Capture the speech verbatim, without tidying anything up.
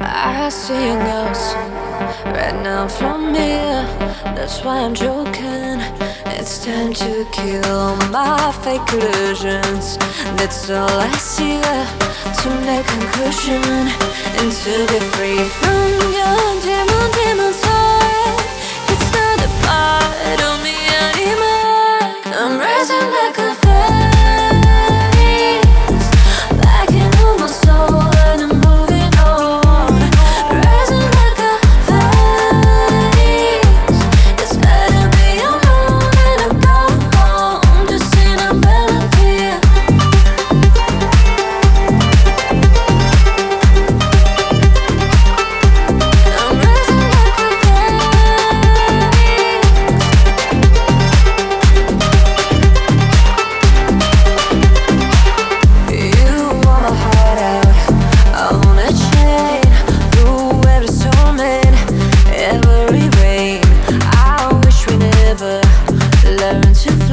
I see a ghost right now from here. That's why I'm joking. It's time to kill all my fake illusions. That's all I see left to make conclusion and to be free from your demon, demon heart. It's not a part of me anymore. I'm rising like a phoenix, backing on my soul and I'm moving on. Rising like a phoenix, it's better be alone and I'm going home to sing a melody. I'm rising like a phoenix. You want my heart out, I wanna chain through every storm and every rain. I wish we never learned to